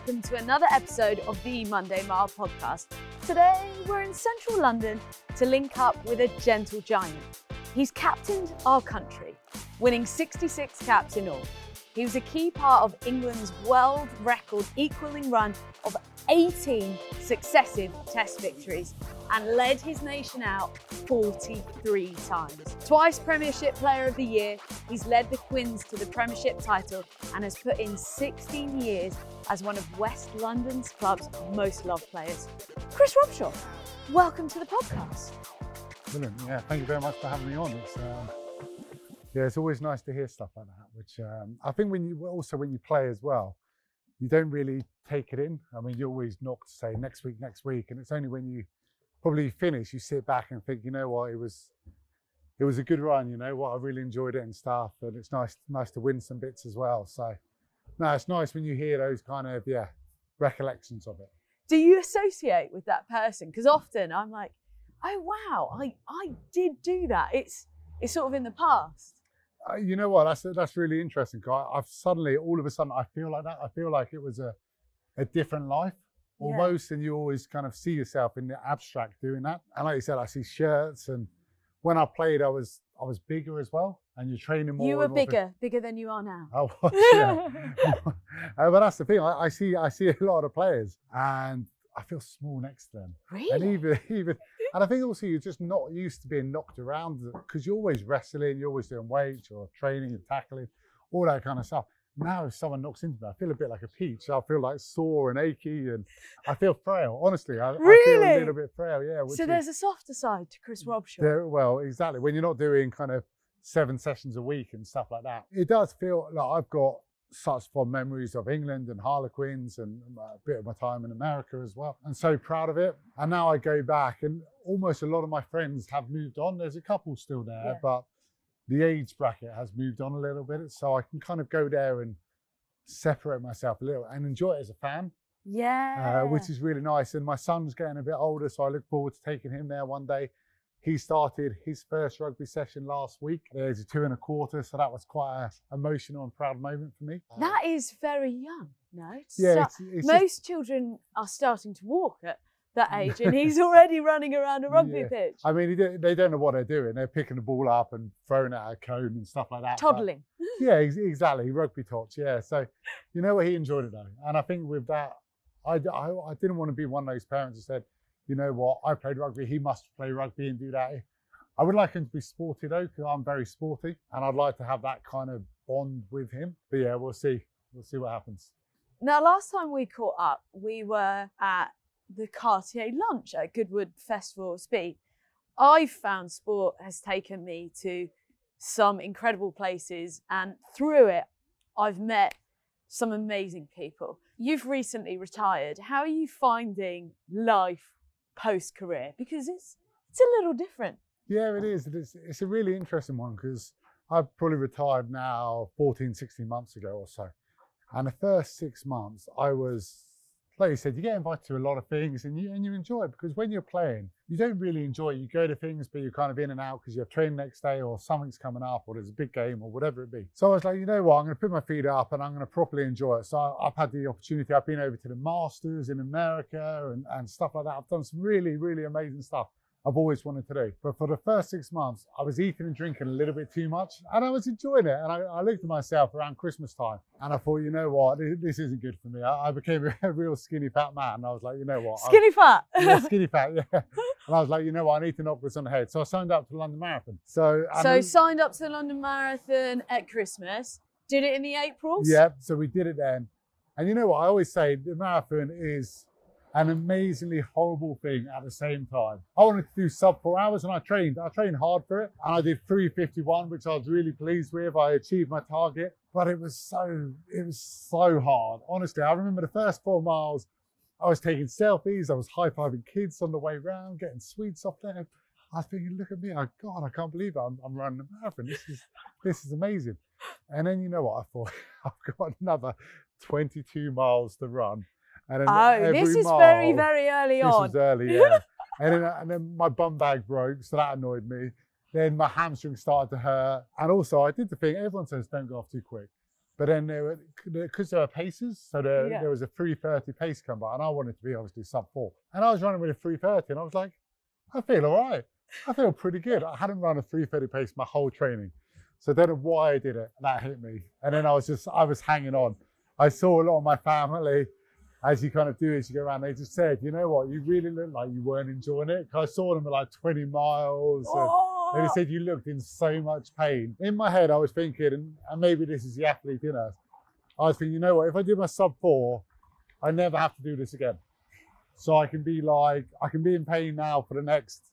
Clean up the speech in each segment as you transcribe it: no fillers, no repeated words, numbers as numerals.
welcome to another episode of the Monday Mile podcast. Today, we're in central London to link up with a gentle giant. He's captained our country, winning 66 caps in all. He was a key part of England's world record equalling run of 18 successive Test victories and led his nation out 43 times. Twice Premiership Player of the Year, he's led the Quins to the Premiership title and has put in 16 years as one of West London's club's most loved players. Chris Robshaw, welcome to the podcast. Brilliant. Yeah, thank you very much for having me on. It's always nice to hear stuff like that, which I think when you play as well, you don't really take it in. I mean, you always knock to say next week, and it's only when you probably finish, you sit back and think, you know what, it was a good run, you know what, I really enjoyed it and stuff, and it's nice to win some bits as well. So, no, it's nice when you hear those kind of, recollections of it. Do you associate with that person? Because often I'm like, oh wow, I did do that. It's sort of in the past. You know what? That's really interesting. I've suddenly, all of a sudden, I feel like that. I feel like it was a different life almost, and you always kind of see yourself in the abstract doing that. And like you said, I see shirts, and when I played, I was bigger as well, and you're training more. You were bigger than you are now. I was, yeah. But that's the thing. I see a lot of players, and I feel small next to them. Really? And even. And I think also you're just not used to being knocked around because you're always wrestling, you're always doing weights or training and tackling, all that kind of stuff. Now if someone knocks into me, I feel a bit like a peach. I feel like sore and achy and I feel frail. Honestly, I feel a little bit frail, yeah. So there's a softer side to Chris Robshaw. Well, exactly. When you're not doing kind of 7 sessions a week and stuff like that, it does feel like I've got such fond memories of England and Harlequins and a bit of my time in America as well. I'm so proud of it. And now I go back and almost a lot of my friends have moved on. There's a couple still there, but the age bracket has moved on a little bit. So I can kind of go there and separate myself a little and enjoy it as a fan. Yeah. Which is really nice. And my son's getting a bit older, so I look forward to taking him there one day. He started his first rugby session last week. There's a 2 1/4, so that was quite an emotional and proud moment for me. That is very young, no? It's most children are starting to walk at that age, and he's already running around a rugby pitch. I mean, they don't know what they're doing. They're picking the ball up and throwing it at a cone and stuff like that. Toddling. Yeah, exactly. Rugby tots, yeah. So, you know what, he enjoyed it though. And I think with that, I didn't want to be one of those parents who said, you know what, I played rugby, he must play rugby and do that. I would like him to be sporty though, because I'm very sporty, and I'd like to have that kind of bond with him. But yeah, we'll see. We'll see what happens. Now, last time we caught up, we were at the Cartier lunch at Goodwood Festival of Speed. I've found sport has taken me to some incredible places, and through it, I've met some amazing people. You've recently retired. How are you finding life post-career? Because it's a little different. Yeah, it is. It's a really interesting one because I've probably retired now 14, 16 months ago or so. And the first 6 months I was, like you said, you get invited to a lot of things and you enjoy it, because when you're playing, you don't really enjoy it. You go to things, but you're kind of in and out because you have training next day or something's coming up or there's a big game or whatever it be. So I was like, you know what, I'm going to put my feet up and I'm going to properly enjoy it. So I've had the opportunity. I've been over to the Masters in America and stuff like that. I've done some really, really amazing stuff I've always wanted to do. But for the first 6 months, I was eating and drinking a little bit too much and I was enjoying it. And I looked at myself around Christmas time and I thought, you know what, this isn't good for me. I became a real skinny fat man. And I was like, you know what? Skinny fat? Yeah, skinny fat, yeah. And I was like, you know what, I need to knock this on the head. So I signed up to the London Marathon. So signed up to the London Marathon at Christmas, did it in the Aprils? Yeah, so we did it then. And you know what, I always say the marathon is an amazingly horrible thing at the same time. I wanted to do sub 4 hours and I trained hard for it. And I did 3:51, which I was really pleased with. I achieved my target, but it was so hard. Honestly, I remember the first 4 miles, I was taking selfies, I was high-fiving kids on the way round, getting sweets off them. I was thinking, look at me, oh God, I can't believe it. I'm running a marathon. This is amazing. And then you know what I thought? I've got another 22 miles to run. And then this is very, very early on. This was early, yeah. and then my bum bag broke, so that annoyed me. Then my hamstring started to hurt. And also I did the thing, everyone says don't go off too quick. But then because there were paces, so there Yeah. was a 3:30 pace come by, and I wanted to be obviously sub 4. And I was running with a 3:30, and I was like, I feel all right. I feel pretty good. I hadn't run a 3:30 pace my whole training. So I don't know why I did it. That hit me. And then I was hanging on. I saw a lot of my family, as you kind of do as you go around, they just said, you know what, you really look like you weren't enjoying it. 'Cause I saw them at like 20 miles. And they said you looked in so much pain. In my head, I was thinking, and maybe this is the athlete in us, I was thinking, you know what, if I do my sub 4, I never have to do this again. So I can be in pain now for the next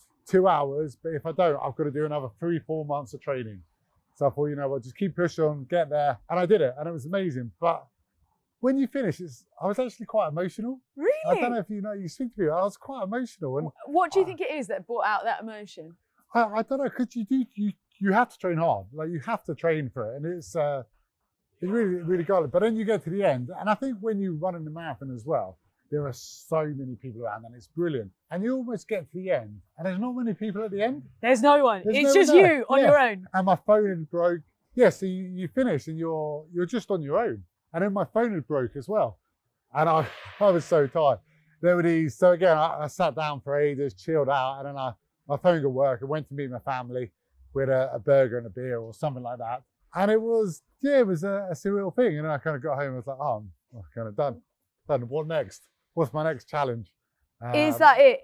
2 hours, but if I don't, I've got to do another 3-4 months of training. So I thought, you know what, just keep pushing on, get there. And I did it, and it was amazing. But when you finish, I was actually quite emotional. Really? I don't know if you speak to me, I was quite emotional. And What do you think it is that brought out that emotion? I don't know, because you have to train hard. Like, you have to train for it. And it's really, really got it. But then you get to the end, and I think when you run in the marathon as well, there are so many people around, and it's brilliant. And you almost get to the end, and there's not many people at the end. There's no one. There's It's no one just there. you on Yeah. your own. And my phone had broke. Yeah, so you finish, and you're just on your own. And then my phone had broke as well. And I was so tired. There were these, so again, I sat down for ages, chilled out, and then my phone got work. I went to meet my family with a burger and a beer or something like that. And it was a surreal thing. And then I kind of got home and was like, oh, I'm kind of done. What next? What's my next challenge? Is that it?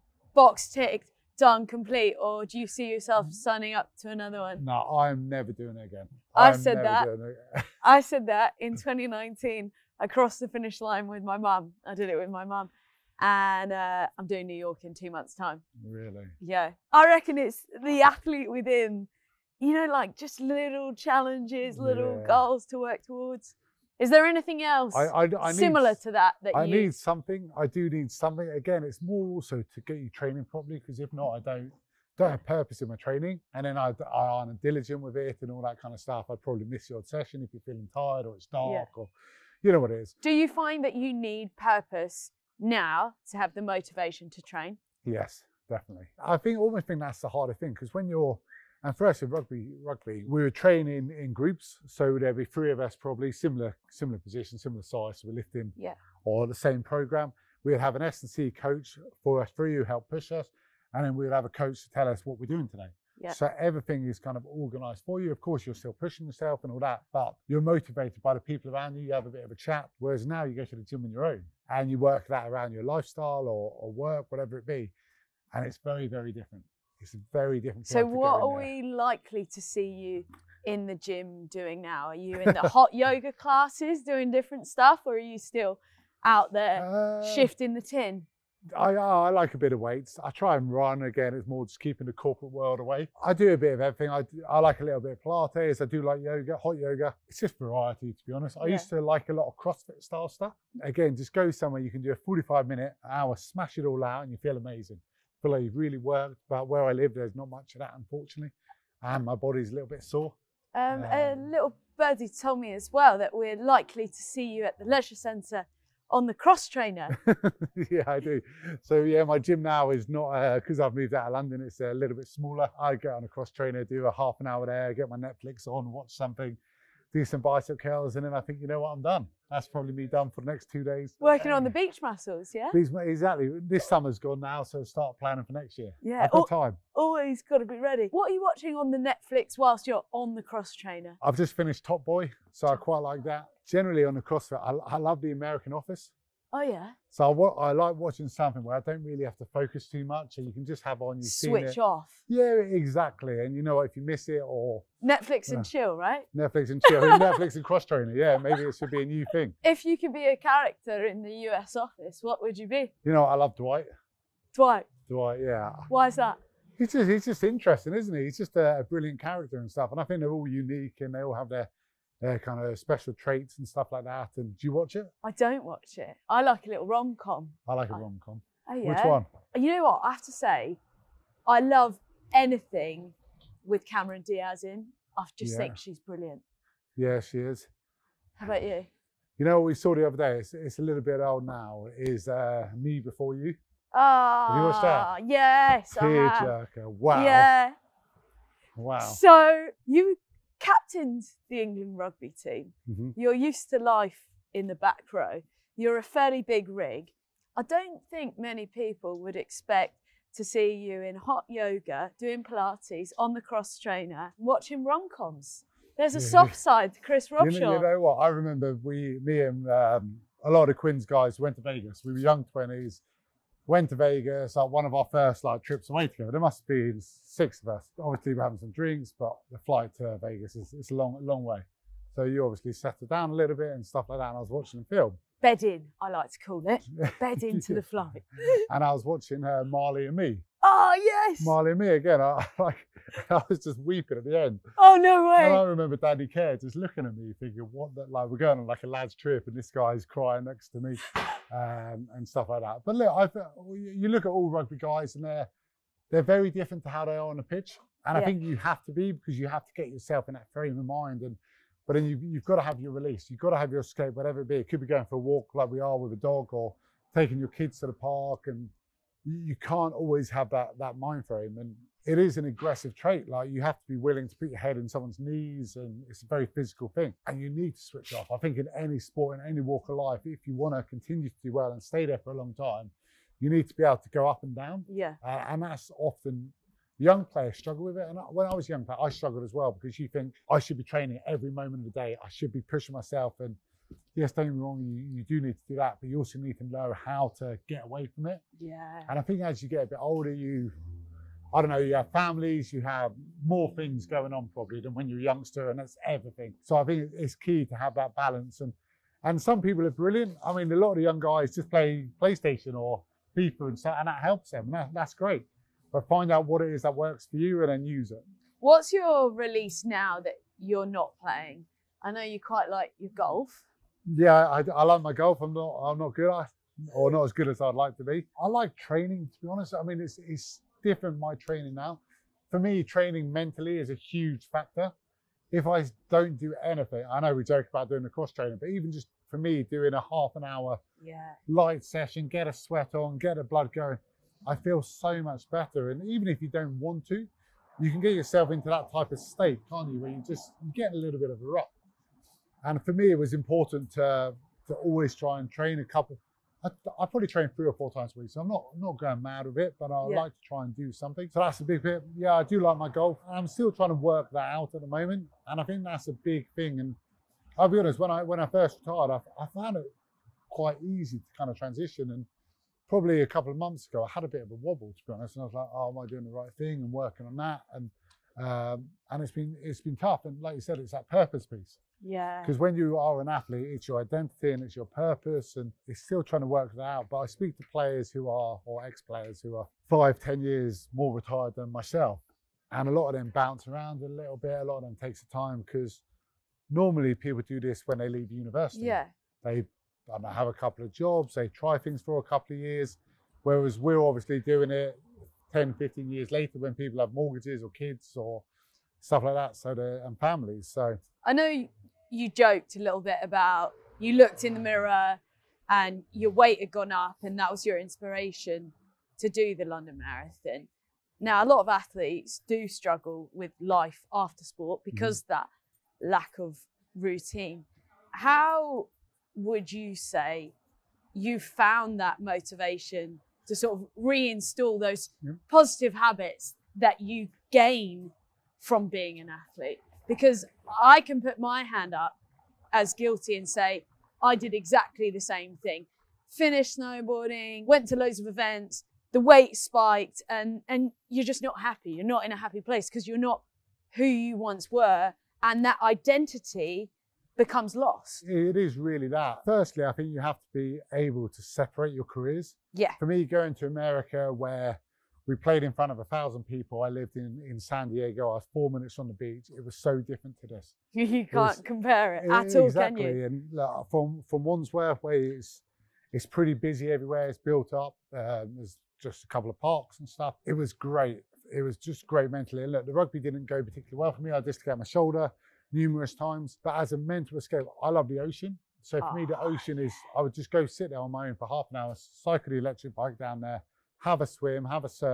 Box ticked, done, complete? Or do you see yourself signing up to another one? No, I'm never doing it again. I I'm said never that. doing it. I said that in 2019. I crossed the finish line with my mum. I did it with my mum. And I'm doing New York in 2 months' time. Really? Yeah. I reckon it's the athlete within, like just little challenges, little Yeah. goals to work towards. Is there anything else I similar need, to that I you... need something. I do need something. Again, it's more also to get you training properly, because if not, I don't have purpose in my training. And then I aren't diligent with it and all that kind of stuff. I'd probably miss your session if you're feeling tired or it's dark or you know what it is. Do you find that you need purpose now to have the motivation to train? Yes, definitely. I almost think that's the harder thing, because when and for us in rugby, we were training in groups. So there'd be 3 of us, probably similar position, similar size. So we're lifting or the same program. We'd have an S&C coach for us 3 who help push us. And then we'd have a coach to tell us what we're doing today. Yeah. So everything is kind of organized for you. Of course, you're still pushing yourself and all that, but you're motivated by the people around you. You have a bit of a chat. Whereas now you go to the gym on your own and you work that around your lifestyle or work, whatever it be. And it's very, very different. It's a very different. So what are we likely to see you in the gym doing now? Are you in the hot yoga classes doing different stuff, or are you still out there shifting the tin? I like a bit of weights. I try and run. Again, it's more just keeping the corporate world away. I do a bit of everything. I like a little bit of Pilates. I do like yoga, hot yoga. It's just variety, to be honest. I used to like a lot of CrossFit style stuff. Again, just go somewhere you can do a 45-minute, hour, smash it all out, and you feel amazing. Feel like you've really worked. But where I live, there's not much of that, unfortunately. And my body's a little bit sore. A little birdie told me as well that we're likely to see you at the leisure centre on the cross trainer. Yeah, I do. So yeah, my gym now is not, because I've moved out of London, it's a little bit smaller. I get on a cross trainer, do a half an hour there, get my Netflix on, watch something, do some bicep curls, and then I think, you know what, I'm done. That's probably me done for the next 2 days. Working on the beach muscles, yeah? Exactly. This summer's gone now, so start planning for next year. Yeah. I've got time. Always got to be ready. What are you watching on the Netflix whilst you're on the cross trainer? I've just finished Top Boy, so I quite like that. Generally on the CrossFit, I love the American Office. Oh yeah. So I like watching something where I don't really have to focus too much, and you can just have on, you've seen it. Switch off. Yeah, exactly. And you know what, if you miss it, or Netflix and chill, right? Netflix and chill, Netflix and cross trainer. Yeah, maybe it should be a new thing. If you could be a character in the US office, what would you be? You know, I love Dwight. Dwight. Dwight, yeah. Why is that? He's just interesting, isn't he? He's just a brilliant character and stuff. And I think they're all unique, and they all have their kind of special traits and stuff like that. And do you watch it? I don't watch it. I like a little rom-com. I like a rom-com. Oh yeah. Which one? You know what? I have to say, I love anything with Cameron Diaz in. I just think she's brilliant. Yeah, she is. How about you? You know what we saw the other day? It's a little bit old now. Is Me Before You? Ah, have you watched that? Yes, I have. Tearjerker. Wow. Yeah. Wow. So you captained the England rugby team. Mm-hmm. You're used to life in the back row. You're a fairly big rig. I don't think many people would expect to see you in hot yoga, doing Pilates, on the cross trainer, watching rom-coms. There's a soft side to Chris Robshaw. You know what? I remember me and a lot of Quinn's guys went to Vegas. We were young 20s, went to Vegas, like one of our first trips away together. There must be 6 of us. Obviously, we're having some drinks, but the flight to Vegas is a long way. So you obviously settle down a little bit and stuff like that. And I was watching the film. Bed in, I like to call it. Bed into the flight. And I was watching Marley and Me. Oh, yes. Marley and Me again. I was just weeping at the end. Oh, no way. And I remember Danny Kerr just looking at me thinking, what the, we're going on a lad's trip and this guy's crying next to me and stuff like that. But look, you look at all rugby guys and they're very different to how they are on the pitch. And I think you have to be, because you have to get yourself in that frame of mind. But then you've got to have your release. You've got to have your escape, whatever it be. It could be going for a walk like we are with a dog, or taking your kids to the park. And you can't always have that mind frame. And it is an aggressive trait. You have to be willing to put your head in someone's knees, and it's a very physical thing. And you need to switch off. I think in any sport, in any walk of life, if you want to continue to do well and stay there for a long time, you need to be able to go up and down. Yeah. And that's often... Young players struggle with it, and when I was a young player, I struggled as well, because you think I should be training every moment of the day. I should be pushing myself, and yes, don't get me wrong, you do need to do that, but you also need to know how to get away from it. Yeah. And I think as you get a bit older, you have families, you have more things going on probably than when you're a youngster, and that's everything. So I think it's key to have that balance. And some people are brilliant. I mean, a lot of the young guys just play PlayStation or FIFA and that helps them, and that's great. But find out what it is that works for you and then use it. What's your release now that you're not playing? I know you quite like your golf. Yeah, I like my golf. I'm not good at, or not as good as I'd like to be. I like training, to be honest. I mean, it's different, my training now. For me, training mentally is a huge factor. If I don't do anything, I know we joke about doing the cross training, but even just for me, doing a half an hour light session, get a sweat on, get the blood going, I feel so much better. And even if you don't want to, you can get yourself into that type of state, can't you? Where you get a little bit of a rut. And for me, it was important to always try and train a couple. I probably train 3 or 4 times a week, so I'm not going mad with it, but I like to try and do something. So that's a big bit. Yeah, I do like my golf. I'm still trying to work that out at the moment, and I think that's a big thing. And I'll be honest, when I first retired, I found it quite easy to kind of transition. And probably a couple of months ago, I had a bit of a wobble, to be honest, and I was like, "Oh, am I doing the right thing?" and working on that, and it's been tough. And like you said, it's that purpose piece. Yeah. Because when you are an athlete, it's your identity and it's your purpose, and it's still trying to work that out. But I speak to players or ex-players who are 5-10 years more retired than myself, and a lot of them bounce around a little bit. A lot of them takes the time, because normally people do this when they leave university. Yeah. They have a couple of jobs, they try things for a couple of years, whereas we're obviously doing it 10-15 years later when people have mortgages or kids or stuff like that, and families. So I know you joked a little bit about, you looked in the mirror and your weight had gone up, and that was your inspiration to do the London Marathon. Now, a lot of athletes do struggle with life after sport because that lack of routine. How would you say you found that motivation to sort of reinstall those positive habits that you gain from being an athlete? Because I can put my hand up as guilty and say, I did exactly the same thing. Finished snowboarding, went to loads of events, the weight spiked, and you're just not happy. You're not in a happy place because you're not who you once were, and that identity becomes lost. It is really that. Firstly, I think you have to be able to separate your careers. Yeah. For me, going to America, where we played in front of 1,000 people, I lived in San Diego, I was 4 minutes on the beach. It was so different to this. You can't compare it at all, exactly. can you? And from Wandsworth, where it's pretty busy everywhere, it's built up. There's just a couple of parks and stuff. It was great. It was just great mentally. And look, the rugby didn't go particularly well for me. I dislocated my shoulder numerous times. But as a mental escape, I love the ocean. So for me, the ocean is, I would just go sit there on my own for half an hour, cycle the electric bike down there, have a swim, have a surf,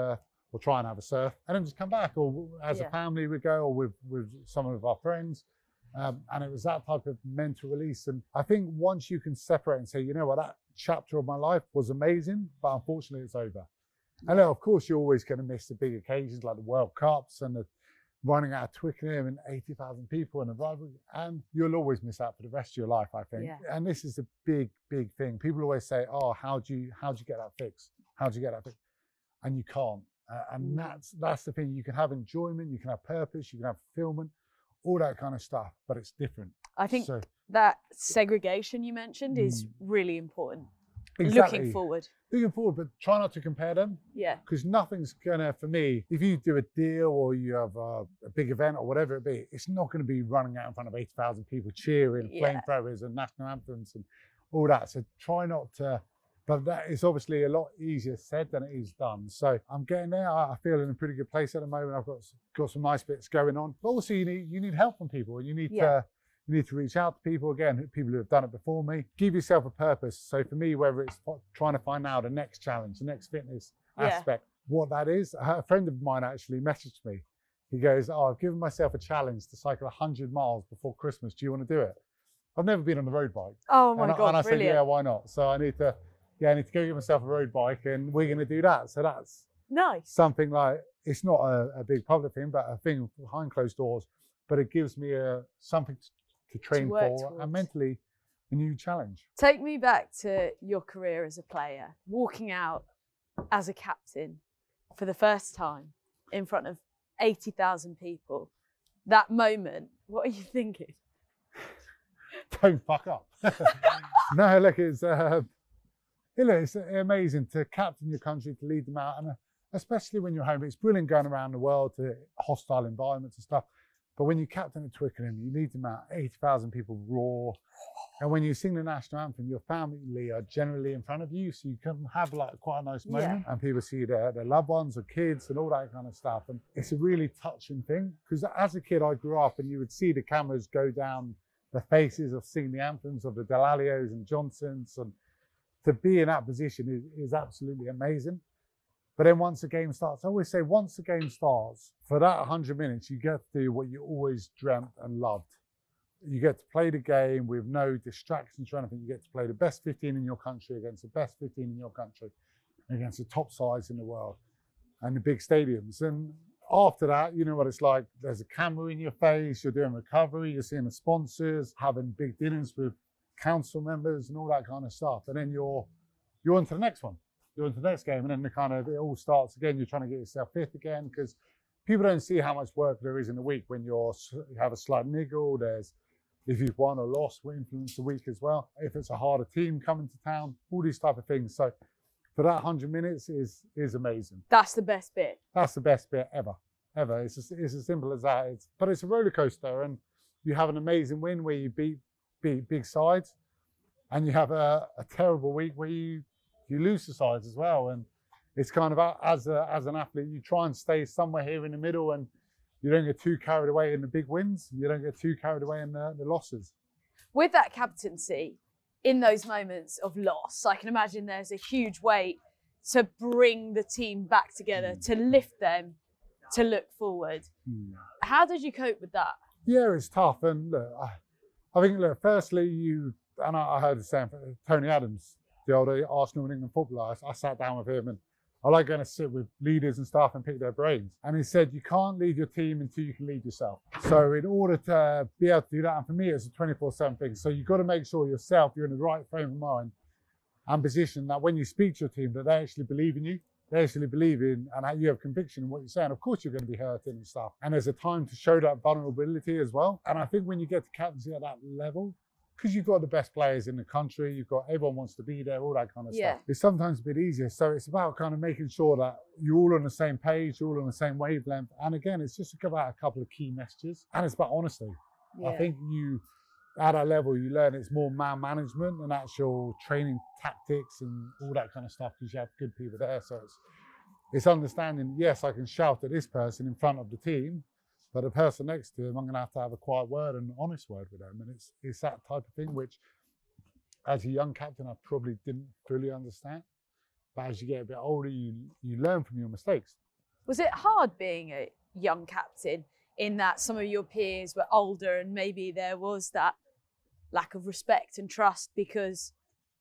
or try and have a surf, and then just come back. Or as a family, we go, or with some of our friends. And it was that type of mental release. And I think once you can separate and say, you know what, that chapter of my life was amazing, but unfortunately it's over. And then, of course, you're always going to miss the big occasions like the World Cups and the running out of Twickenham and 80,000 people and the rivalry, and you'll always miss out for the rest of your life, I think. And this is a big, big thing. People always say, oh, how'd you get that fixed? How'd you get that fixed? And you can't. And that's the thing. You can have enjoyment, you can have purpose, you can have fulfillment, all that kind of stuff, but it's different. I think that segregation you mentioned is really important. Exactly. Looking forward, but try not to compare them. Yeah. Because nothing's gonna, for me, if you do a deal or you have a big event or whatever it be, it's not gonna be running out in front of 80,000 people cheering, flamethrowers and national anthems and all that. So try not to, but that is obviously a lot easier said than it is done. So I'm getting there. I feel in a pretty good place at the moment. I've got some nice bits going on. But also you need help from people, and you need to reach out to people, again, people who have done it before me. Give yourself a purpose. So for me, whether it's trying to find out the next challenge, the next fitness aspect, what that is. A friend of mine actually messaged me. He goes, oh, I've given myself a challenge to cycle 100 miles before Christmas. Do you want to do it? I've never been on a road bike. Oh my God, and I brilliant. said, yeah, why not? So I need to go get myself a road bike, and we're going to do that. So that's nice. Something like, it's not a big public thing, but a thing behind closed doors, but it gives me something to train for towards. And mentally a new challenge. Take me back to your career as a player, walking out as a captain for the first time in front of 80,000 people. That moment, what are you thinking? Don't fuck up. No, look, it's amazing to captain your country, to lead them out, and especially when you're home. It's brilliant going around the world to hostile environments and stuff. But when you captain at Twickenham, you lead them out, 80,000 people roar. And when you sing the national anthem, your family are generally in front of you, so you can have like quite a nice moment. And people see their loved ones or kids and all that kind of stuff. And it's a really touching thing, because as a kid, I grew up and you would see the cameras go down the faces of singing the anthems of the Delalios and Johnsons. And to be in that position is absolutely amazing. But then once the game starts, I always say, once the game starts, for that 100 minutes, you get to do what you always dreamt and loved. You get to play the game with no distractions or anything. You get to play the best 15 in your country against the best 15 in your country, against the top sides in the world and the big stadiums. And after that, you know what it's like. There's a camera in your face, you're doing recovery, you're seeing the sponsors, having big dinners with council members and all that kind of stuff. And then you're on to the next one. You're into the next game, and then it all starts again. You're trying to get yourself fit again, because people don't see how much work there is in a week when you have a slight niggle. There's, if you've won or lost, will influence the week as well. If it's a harder team coming to town, all these type of things. So for that 100 minutes is amazing. That's the best bit. That's the best bit ever. It's as simple as that. But it's a roller coaster, and you have an amazing win where you beat big sides, and you have a terrible week where you lose the sides as well. And it's kind of, as an athlete, you try and stay somewhere here in the middle, and you don't get too carried away in the big wins. You don't get too carried away in the losses. With that captaincy, in those moments of loss, I can imagine there's a huge weight to bring the team back together, to lift them, to look forward. How did you cope with that? Yeah, it's tough. And look, I think, firstly, I heard the same from Tony Adams, the old Arsenal and England footballer. I sat down with him, and I like going to sit with leaders and stuff and pick their brains. And he said, you can't lead your team until you can lead yourself. So in order to be able to do that, and for me, it's a 24/7 thing. So you've got to make sure yourself, you're in the right frame of mind and position that when you speak to your team, that they actually believe in you. They actually believe in, and you have conviction in what you're saying. Of course, you're going to be hurting and stuff. And there's a time to show that vulnerability as well. And I think when you get to captaincy at that level, because you've got the best players in the country, everyone wants to be there, all that kind of stuff. It's sometimes a bit easier. So it's about kind of making sure that you're all on the same page, you're all on the same wavelength. And again, it's just about a couple of key messages. And it's about honesty. I think at that level, you learn it's more man management and actual training tactics and all that kind of stuff, because you have good people there. So it's understanding, yes, I can shout at this person in front of the team, but the person next to him, I'm going to have a quiet word and an honest word with them. And it's that type of thing, which as a young captain, I probably didn't fully understand. But as you get a bit older, you learn from your mistakes. Was it hard being a young captain in that some of your peers were older and maybe there was that lack of respect and trust because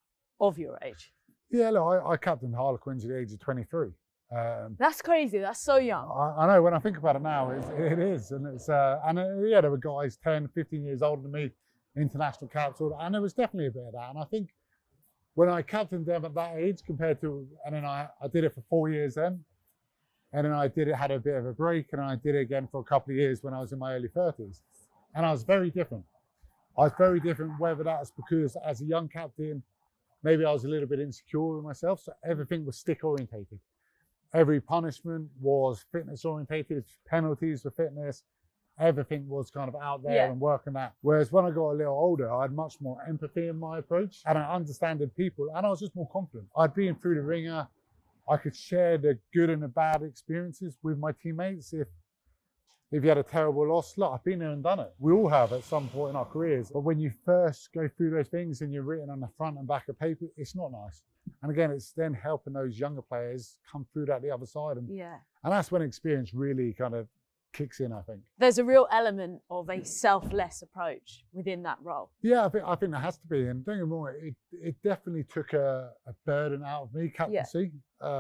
of your age? Yeah, look, I captained Harlequins at the age of 23. That's crazy. That's so young. I know when I think about it now, it is. And yeah, there were guys 10, 15 years older than me, international caps, and there was definitely a bit of that. And I think when I captained them at that age compared to, and then I did it for 4 years then, and then had a bit of a break, and I did it again for a couple of years when I was in my early 30s. And I was very different. I was very different, whether that's because as a young captain, maybe I was a little bit insecure with myself, so everything was stick orientated. Every punishment was fitness orientated, penalties for fitness, everything was kind of out there and working that. Whereas when I got a little older, I had much more empathy in my approach and I understood people and I was just more confident. I'd been through the ringer. I could share the good and the bad experiences with my teammates. If you had a terrible loss, look, I've been there and done it. We all have at some point in our careers. But when you first go through those things and you're written on the front and back of paper, it's not nice. And again, it's then helping those younger players come through that the other side. And that's when experience really kind of kicks in, I think. There's a real element of a selfless approach within that role. Yeah, I think there has to be. And don't get me wrong, it definitely took a burden out of me, captaincy.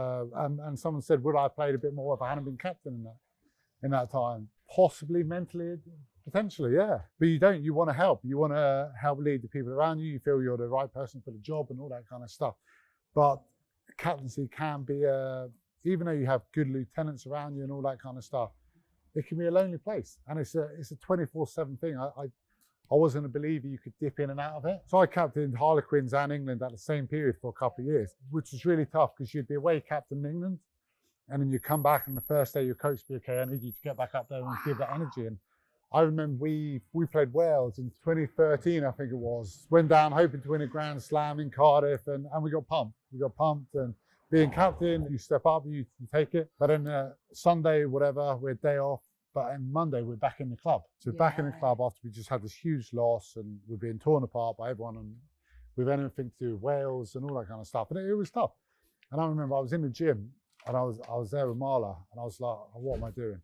And someone said, would I have played a bit more if I hadn't been captain in that time? Possibly mentally, potentially, yeah. But you want to help. You want to help lead the people around you. You feel you're the right person for the job and all that kind of stuff. But captaincy can be, even though you have good lieutenants around you and all that kind of stuff, it can be a lonely place. And it's a 24/7 thing. I wasn't a believer you could dip in and out of it. So I captained Harlequins and England at the same period for a couple of years, which was really tough because you'd be away captain in England. And then you come back and the first day your coach would be, okay, I need you to get back up there and give that energy. And I remember we played Wales in 2013, I think it was. Went down hoping to win a Grand Slam in Cardiff and we got pumped. We got pumped and being captain, you step up, you take it. But then Sunday, whatever, we're day off. But on Monday, we're back in the club. So we're back in the club after we just had this huge loss and we're being torn apart by everyone and with anything to do with Wales and all that kind of stuff. And it was tough. And I remember I was in the gym and I was there with Marla and I was like, what am I doing?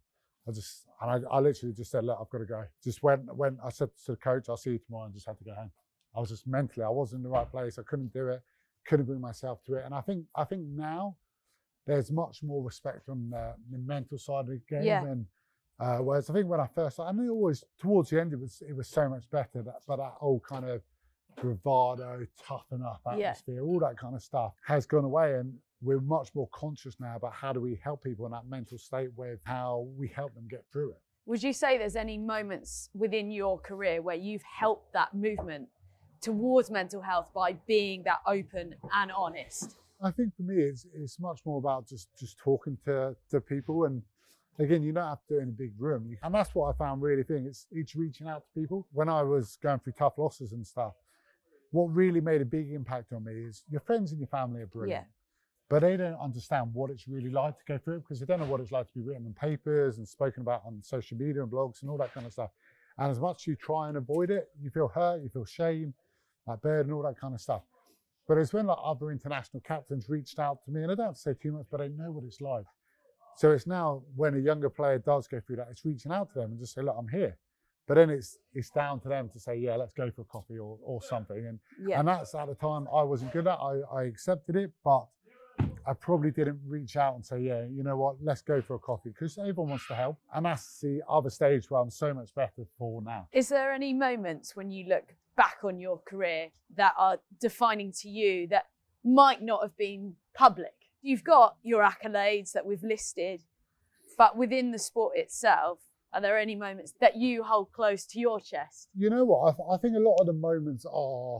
I literally just said, look, I've got to go. Just went, I said to the coach, I'll see you tomorrow, and just had to go home. I was just mentally, I wasn't in the right place. I couldn't do it, couldn't bring myself to it. And I think now there's much more respect on the mental side of the game. Yeah. And whereas I think when I first, I mean, always towards the end, it was so much better. But that old kind of bravado, toughen up atmosphere, all that kind of stuff has gone away. And we're much more conscious now about how do we help people in that mental state with how we help them get through it. Would you say there's any moments within your career where you've helped that movement towards mental health by being that open and honest? I think for me, it's much more about just talking to people. And again, you don't have to do it in a big room. And that's what I found really thing. It's reaching out to people. When I was going through tough losses and stuff, what really made a big impact on me is your friends and your family are brilliant. Yeah. But they don't understand what it's really like to go through it because they don't know what it's like to be written in papers and spoken about on social media and blogs and all that kind of stuff. And as much as you try and avoid it, you feel hurt, you feel shame, that burden, all that kind of stuff. But it's when like other international captains reached out to me, and I don't have to say too much, but I know what it's like. So it's now when a younger player does go through that, it's reaching out to them and just say, look, I'm here. But then it's down to them to say, yeah, let's go for a coffee or something. And that's at the time I wasn't good at. I accepted it, but I probably didn't reach out and say, yeah, you know what, let's go for a coffee because everyone wants to help. And that's the other stage where I'm so much better for now. Is there any moments when you look back on your career that are defining to you that might not have been public? You've got your accolades that we've listed, but within the sport itself, are there any moments that you hold close to your chest? You know what, I think a lot of the moments are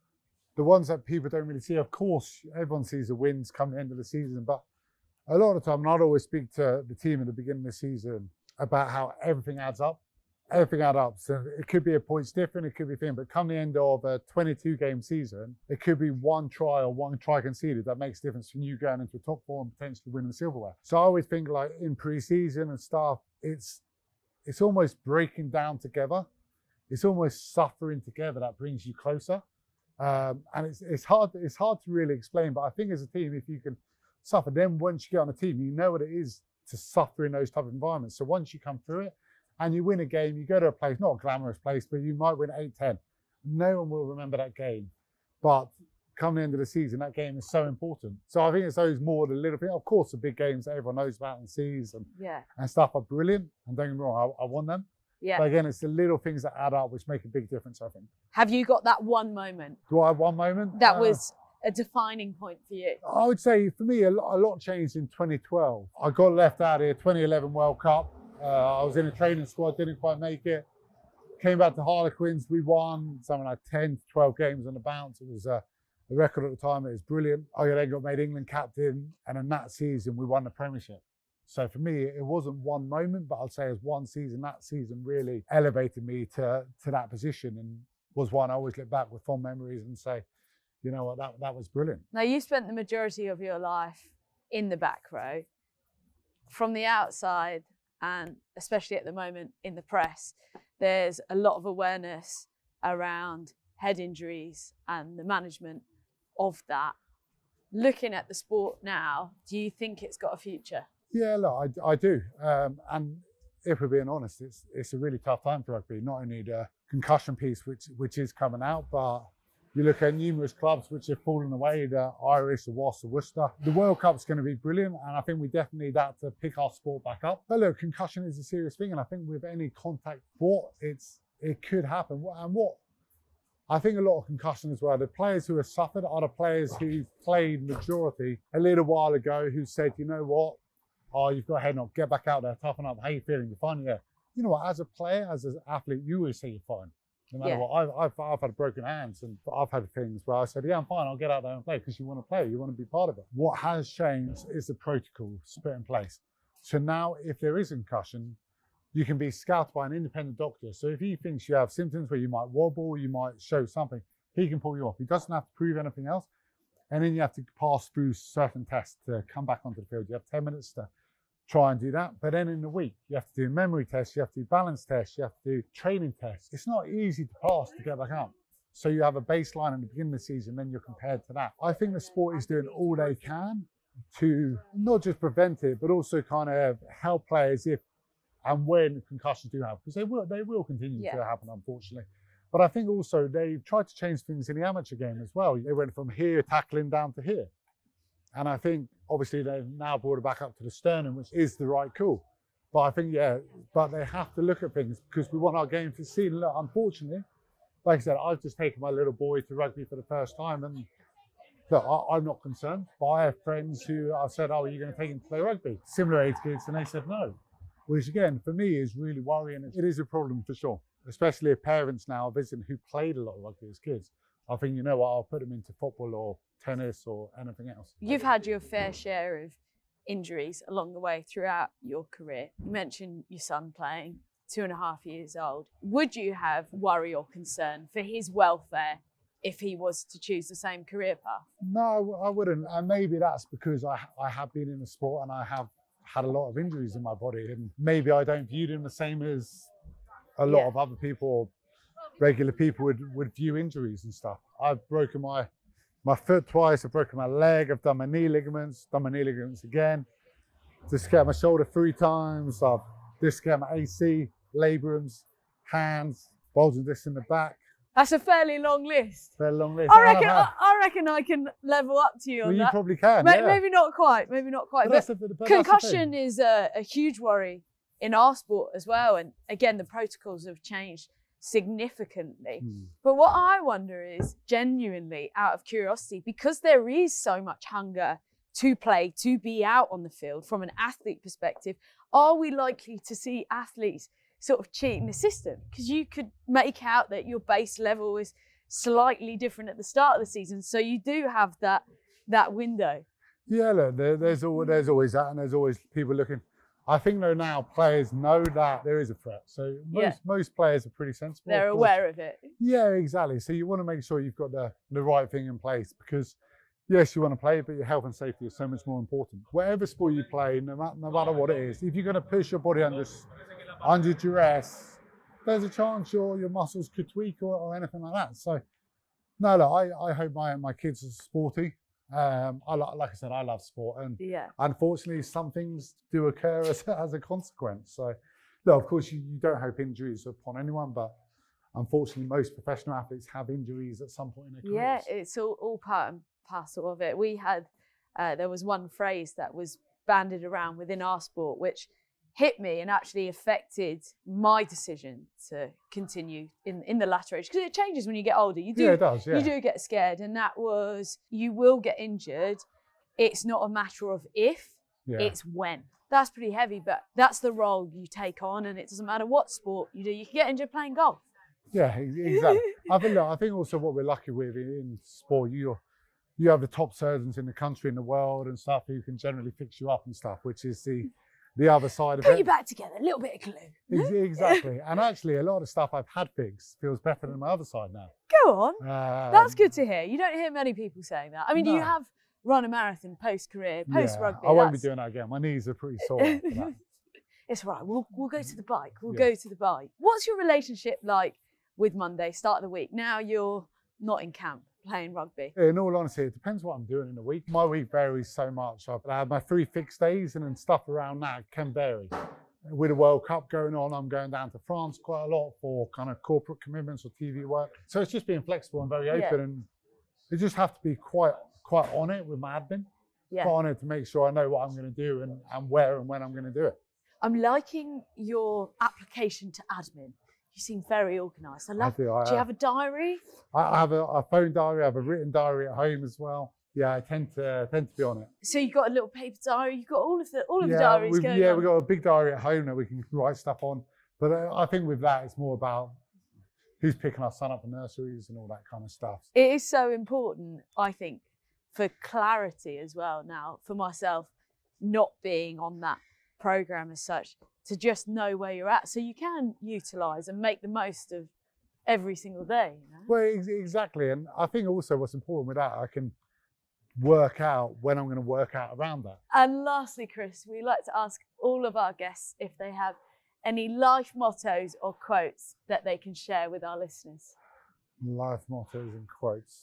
the ones that people don't really see. Of course, everyone sees the wins come the end of the season, but a lot of the time, and I'd always speak to the team at the beginning of the season about how everything adds up. Everything adds up. So it could be a points different, it could be a thing, but come the end of a 22-game season, it could be one try or one try conceded that makes a difference from you going into a top four and potentially winning the silverware. So I always think like in pre-season and stuff, it's almost breaking down together. It's almost suffering together that brings you closer. And it's hard to really explain, but I think as a team, if you can suffer, then once you get on a team, you know what it is to suffer in those type of environments. So once you come through it and you win a game, you go to a place, not a glamorous place, but you might win 8-10. No one will remember that game. But come the end of the season, that game is so important. So I think it's those more the little things. Of course, the big games that everyone knows about and sees and stuff are brilliant. And don't get me wrong, I won them. Yeah. But again, it's the little things that add up which make a big difference, I think. Have you got that one moment? Do I have one moment? That was a defining point for you? I would say for me, a lot changed in 2012. I got left out here, 2011 World Cup. I was in a training squad, didn't quite make it. Came back to Harlequins, we won something like 10 to 12 games on the bounce. It was a record at the time, it was brilliant. I then got made England captain, and in that season, we won the Premiership. So for me, it wasn't one moment, but I'd say it was one season. That season really elevated me to that position, and was one I always look back with fond memories and say, you know what, that was brilliant. Now, you spent the majority of your life in the back row. From the outside, and especially at the moment in the press, there's a lot of awareness around head injuries and the management of that. Looking at the sport now, do you think it's got a future? Yeah, look, I do. And if we're being honest, it's a really tough time for rugby. Not only the concussion piece, which is coming out, but you look at numerous clubs which have fallen away, the Irish, the Wasps, the Worcester. The World Cup's going to be brilliant, and I think we definitely need that to pick our sport back up. But look, concussion is a serious thing, and I think with any contact sport, it could happen. And what I think a lot of concussion as well, the players who have suffered are the players who played majority a little while ago who said, you know what, you've got a head knock, get back out there, toughen up, how you feeling, you're fine, yeah. You know what, as a player, as an athlete, you always say you're fine. No matter what, I've had broken hands, and I've had things where I said, yeah, I'm fine, I'll get out there and play, because you want to play, you want to be part of it. What has changed is the protocols put in place. So now, if there is a concussion, you can be scouted by an independent doctor. So if he thinks you have symptoms where you might wobble, you might show something, he can pull you off. He doesn't have to prove anything else. And then you have to pass through certain tests to come back onto the field. You have 10 minutes to try and do that. But then in the week, you have to do memory tests, you have to do balance tests, you have to do training tests. It's not easy to pass to get back out. So you have a baseline at the beginning of the season, then you're compared to that. I think the sport is doing all they can to not just prevent it, but also kind of help players if and when concussions do happen, because they will continue to happen, unfortunately. But I think also they've tried to change things in the amateur game as well. They went from here tackling down to here. And I think obviously they've now brought it back up to the sternum, which is the right call. But I think, but they have to look at things because we want our game to see. Look, unfortunately, like I said, I've just taken my little boy to rugby for the first time, and look, I'm not concerned. But I have friends who I've said, are you going to take him to play rugby? Similar age kids, and they said no. Which again, for me, is really worrying. It is a problem for sure, especially if parents now are visiting who played a lot of rugby as kids. I think, you know what, I'll put them into football or tennis or anything else. You've had your fair share of injuries along the way throughout your career. You mentioned your son playing, 2.5 years old. Would you have worry or concern for his welfare if he was to choose the same career path? No, I wouldn't. And maybe that's because I have been in the sport and I have had a lot of injuries in my body, and maybe I don't view them the same as a lot of other people or regular people would view injuries and stuff. I've broken my foot twice, I've broken my leg, I've done my knee ligaments again, dislocated my shoulder 3 times, I've dislocated my AC, labrums, hands, bulging disc in the back. That's a fairly long list. Fairly long list. I reckon I can level up to you on that. You probably can, Maybe not quite. But concussion is a huge worry in our sport as well. And again, the protocols have changed significantly. But what I wonder is, genuinely, out of curiosity, because there is so much hunger to play, to be out on the field from an athlete perspective, are we likely to see athletes sort of cheating the system? Because you could make out that your base level is slightly different at the start of the season, so you do have that window. Yeah, look, there's always that, and there's always people looking. I think though now players know that there is a threat, so most players are pretty sensible. They're aware of it. Yeah, exactly. So you want to make sure you've got the right thing in place, because yes, you want to play, but your health and safety is so much more important. Whatever sport you play, no matter what it is, if you're going to push your body under duress, there's a chance your muscles could tweak or anything like that. So, no, look, I hope my kids are sporty. Like I said, I love sport, and Yeah. unfortunately, some things do occur as a consequence. So, no, of course, you don't hope injuries upon anyone, but unfortunately, most professional athletes have injuries at some point in their careers. Yeah, it's all part and parcel of it. We had, there was one phrase that was bandied around within our sport, which hit me and actually affected my decision to continue in the latter age, because it changes when you get older. You do, Yeah, it does. Yeah. you do get scared, and that was, you will get injured. It's not a matter of if, Yeah. it's when. That's pretty heavy, but that's the role you take on, and it doesn't matter what sport you do. You can get injured playing golf. Yeah, exactly. I think also what we're lucky with in sport, you have the top surgeons in the country and the world and stuff who can generally fix you up and stuff, which is the other side of Put it. you back together, a little bit of glue. Exactly. And actually, a lot of stuff I've had fixed feels better than my other side now. Go on. That's good to hear. You don't hear many people saying that. I mean, No. you have run a marathon post-career, post-rugby. I won't be doing that again. My knees are pretty sore after that. It's right. We'll go to the bike. We'll Yeah. go to the bike. What's your relationship like with Monday, start of the week? Now you're not in camp playing rugby. In all honesty, it depends what I'm doing in a week. My week varies so much. I have my 3 fixed days, and then stuff around that can vary. With the World Cup going on, I'm going down to France quite a lot for kind of corporate commitments or TV work. So it's just being flexible and very open, Yeah. and you just have to be quite on it with my admin. Yeah. Quite on it to make sure I know what I'm going to do and where and when I'm going to do it. I'm liking your application to admin. You seem very organised. I love. do. Do you have a diary? I have a phone diary, I have a written diary at home as well. Yeah, I tend to be on it. So you've got a little paper diary. You've got all of the diaries going on. We've got a big diary at home that we can write stuff on. But I think with that, it's more about who's picking our son up for nurseries and all that kind of stuff. It is so important, I think, for clarity as well now, for myself, not being on that programme as such, to just know where you're at so you can utilise and make the most of every single day. You know? Well, exactly. And I think also what's important with that, I can work out when I'm going to work out around that. And lastly, Chris, we like to ask all of our guests if they have any life mottos or quotes that they can share with our listeners. Life mottos and quotes.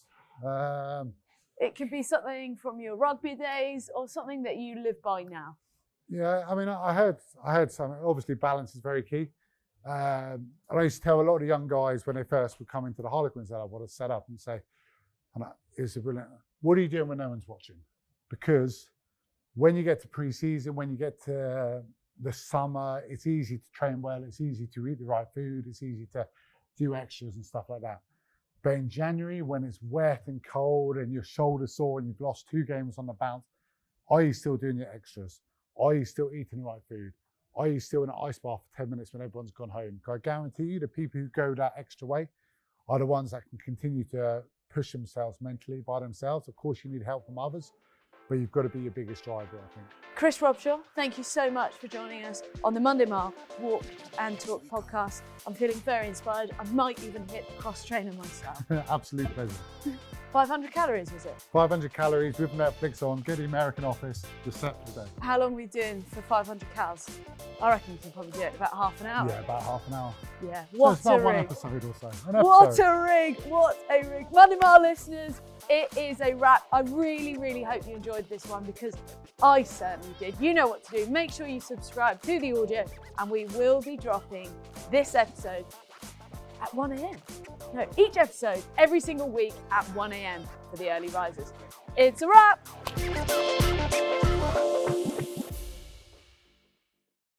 It could be something from your rugby days or something that you live by now. Yeah, I mean, I heard some. Obviously, balance is very key. And I used to tell a lot of young guys when they first would come into the Harlequins that I would have set up and say, it's a brilliant. What are you doing when no one's watching? Because when you get to pre-season, when you get to the summer, it's easy to train well. It's easy to eat the right food. It's easy to do extras and stuff like that. But in January, when it's wet and cold and your shoulder's sore and you've lost 2 games on the bounce, are you still doing your extras? Are you still eating the right food? Are you still in an ice bath for 10 minutes when everyone's gone home? Because I guarantee you the people who go that extra way are the ones that can continue to push themselves mentally by themselves. Of course, you need help from others, but you've got to be your biggest driver, I think. Chris Robshaw, thank you so much for joining us on the Monday Mile Walk and Talk podcast. I'm feeling very inspired. I might even hit the cross trainer myself. Absolute pleasure. 500 calories, was it? 500 calories with Netflix on, get the American Office, you're set for the day. How long are we doing for 500 calories? I reckon you can probably do it in about half an hour. Yeah, about half an hour. Yeah, So what it's not a one rig. episode or so. What a rig, what a rig. Monday Mile listeners, it is a wrap. I really, really hope you enjoyed this one because I certainly did. You know what to do. Make sure you subscribe to the audio and we will be dropping this episode at 1 a.m. No, each episode every single week at 1 a.m. for the early risers. It's a wrap.